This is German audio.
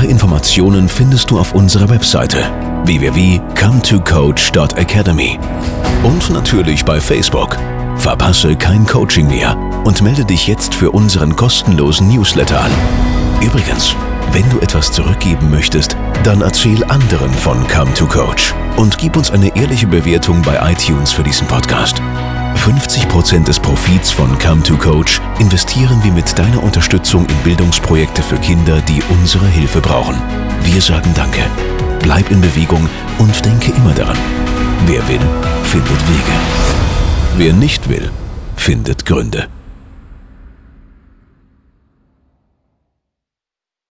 Weitere Informationen findest du auf unserer Webseite www.come2coach.academy und natürlich bei Facebook. Verpasse kein Coaching mehr und melde dich jetzt für unseren kostenlosen Newsletter an. Übrigens, wenn du etwas zurückgeben möchtest, dann erzähl anderen von Come2Coach und gib uns eine ehrliche Bewertung bei iTunes für diesen Podcast. 50% des Profits von Come2Coach investieren wir mit deiner Unterstützung in Bildungsprojekte für Kinder, die unsere Hilfe brauchen. Wir sagen Danke. Bleib in Bewegung und denke immer daran: Wer will, findet Wege. Wer nicht will, findet Gründe.